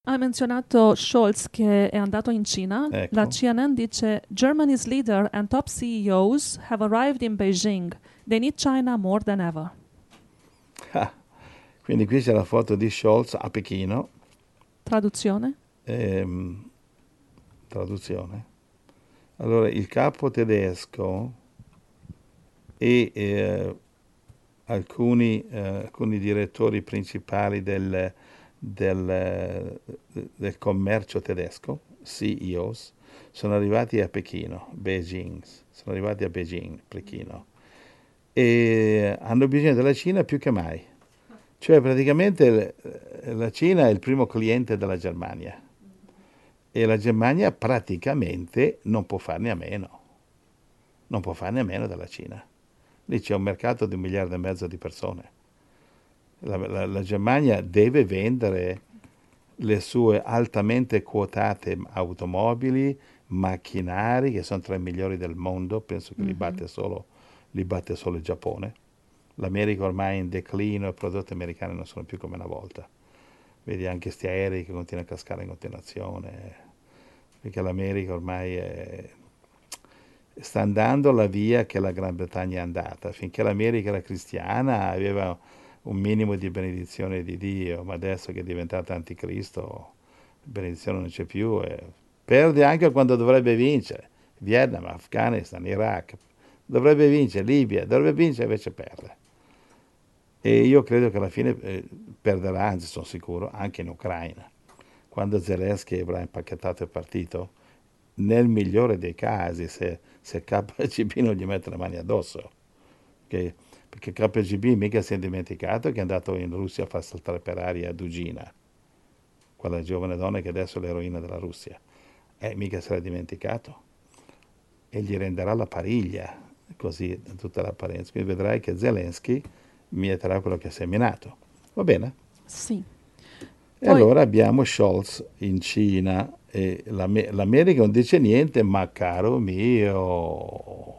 Ha menzionato Scholz che è andato in Cina. Ecco. La CNN dice Germany's leader and top CEOs have arrived in Beijing. They need China more than ever. Ah, quindi qui c'è la foto di Scholz a Pechino. Traduzione? Traduzione. Allora, il capo tedesco e alcuni direttori principali del commercio tedesco, CEOs, sono arrivati a Pechino, sono arrivati a Beijing, Pechino, e hanno bisogno della Cina più che mai. Cioè praticamente la Cina è il primo cliente della Germania e la Germania praticamente non può farne a meno, non può farne a meno della Cina. Lì c'è un mercato di 1,5 miliardi di persone. La Germania deve vendere le sue altamente quotate automobili, macchinari, che sono tra i migliori del mondo, penso che li batte solo il Giappone. L'America ormai è in declino, i prodotti americani non sono più come una volta. Vedi anche questi aerei che continuano a cascare in continuazione, perché l'America ormai sta andando la via che la Gran Bretagna è andata. Finché l'America era cristiana aveva un minimo di benedizione di Dio, ma adesso che è diventata anticristo, benedizione non c'è più e perde anche quando dovrebbe vincere. Vietnam, Afghanistan, Iraq, dovrebbe vincere, Libia, dovrebbe vincere, invece perde. E io credo che alla fine perderà, anzi sono sicuro, anche in Ucraina. Quando Zelensky avrà impacchettato il partito, nel migliore dei casi, se KGB non gli mette le mani addosso. Perché KGB mica si è dimenticato che è andato in Russia a far saltare per aria Dugina, quella giovane donna che adesso è l'eroina della Russia. Mica se l'è dimenticato. E gli renderà la pariglia, così, in tutta l'apparenza. Quindi vedrai che Zelensky mieterà quello che ha seminato. Va bene? Sì. E allora abbiamo Scholz in Cina e l'America non dice niente, ma caro mio,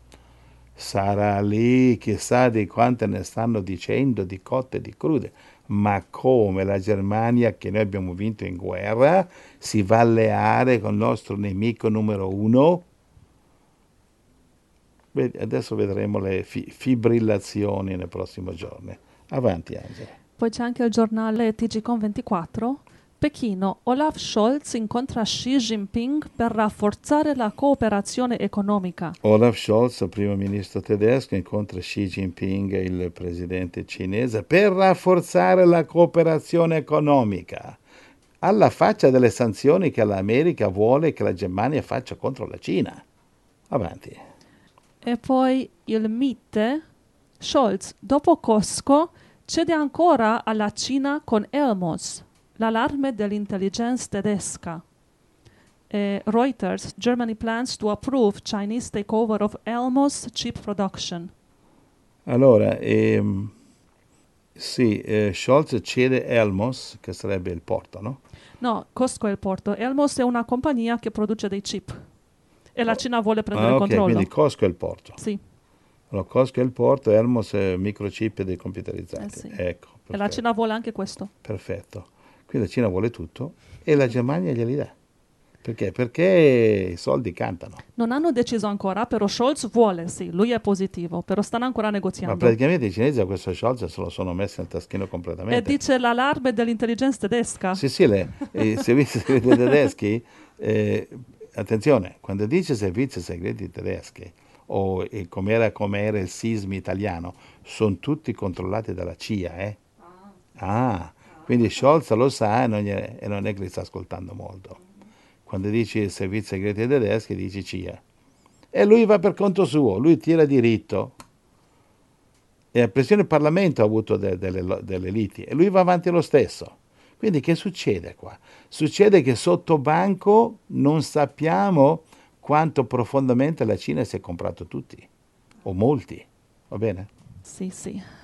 sarà lì, chissà di quante ne stanno dicendo, di cotte e di crude. Ma come la Germania, che noi abbiamo vinto in guerra, si va a alleare con il nostro nemico numero uno? Adesso vedremo le fibrillazioni nei prossimi giorni. Avanti, Angela. Poi c'è anche il giornale TGCom24. Pechino, Olaf Scholz incontra Xi Jinping per rafforzare la cooperazione economica. Olaf Scholz, primo ministro tedesco, incontra Xi Jinping, il presidente cinese, per rafforzare la cooperazione economica. Alla faccia delle sanzioni che l'America vuole che la Germania faccia contro la Cina. Avanti. E poi il Mitte, Scholz, dopo Costco, cede ancora alla Cina con Elmos, l'allarme dell'intelligence tedesca. E Reuters, Germany plans to approve Chinese takeover of Elmos chip production. Allora, sì, Scholz cede Elmos, che sarebbe il porto, no? No, Costco è il porto. Elmos è una compagnia che produce dei chip. E la Cina vuole prendere il controllo. Quindi Costco è il porto. Sì. Allora, Costco è il porto, Elmos è microchip dei computerizzati. Sì. Ecco, E la Cina vuole anche questo. Perfetto. Quindi la Cina vuole tutto e la Germania glieli dà. Perché? Perché i soldi cantano. Non hanno deciso ancora, però Scholz vuole, sì, lui è positivo, però stanno ancora negoziando. Ma praticamente i cinesi a questo Scholz se lo sono messi nel taschino completamente. E dice l'allarme dell'intelligence tedesca. Sì, i servizi segreti tedeschi, attenzione, quando dice servizi segreti tedeschi, o come era il SISMI italiano, sono tutti controllati dalla CIA, quindi Scholz lo sa e non è che li sta ascoltando molto. Quando dici servizi segreti tedeschi, dici CIA. E lui va per conto suo, lui tira diritto. E a pressione il Parlamento ha avuto delle liti e lui va avanti lo stesso. Quindi che succede qua? Succede che sotto banco non sappiamo quanto profondamente la Cina si è comprato tutti, o molti, va bene? Sì, sì.